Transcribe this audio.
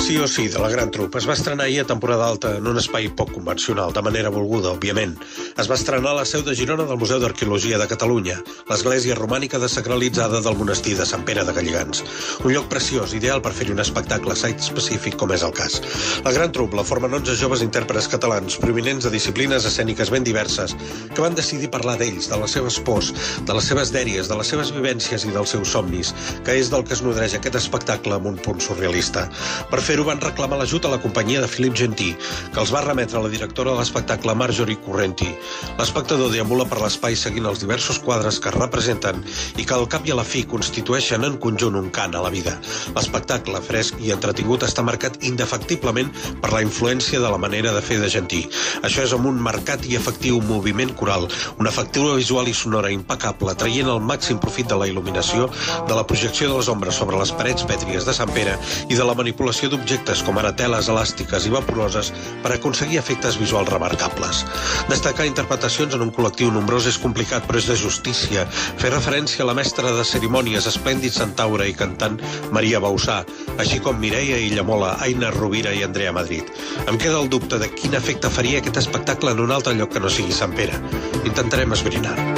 Sí o sí, de la Gran Trup. Es va estrenar ahir a temporada alta en un espai poc convencional, de manera volguda, òbviament. Es va estrenar a la seu de Girona del Museu d'Arqueologia de Catalunya, l'església romànica desacralitzada del monestir de Sant Pere de Galligants. Un lloc preciós, ideal per fer-hi un espectacle site-específic, com és el cas. La Gran Trup la formen 11 joves intèrprets catalans, provinents de disciplines escèniques ben diverses, que van decidir parlar d'ells, de les seves pors, de les seves dèries, de les seves vivències i dels seus somnis, que és del que es nodreix aquest espectacle amb un punt surrealista. Per fer-ho van reclamar l'ajut a la companyia de Philip Genty, que els va remetre a la directora de l'espectacle Marjorie Currenti. L'espectador deambula per l'espai seguint els diversos quadres que es representen i que al cap i a la fi constitueixen en conjunt un cant a la vida. L'espectacle, fresc i entretingut, està marcat indefectiblement per la influència de la manera de fer de Genty. Això és amb un marcat i efectiu moviment coral, una factura visual i sonora impecable, traient el màxim profit de la il·luminació, de la projecció de les ombres sobre les parets pètries de Sant Pere i de la manipulació d'objectes com ara teles elàstiques i vaporoses per aconseguir efectes visuals remarcables. Destacar interpretacions en un col·lectiu nombrós és complicat, però és de justícia fer referència a la mestra de cerimònies, esplèndid centaura i cantant Maria Bausà, així com Mireia Illamola, Aina Rovira i Andrea Madrid. Em queda el dubte de quin efecte faria aquest espectacle en un altre lloc que no sigui Sant Pere. Intentarem esbrinar.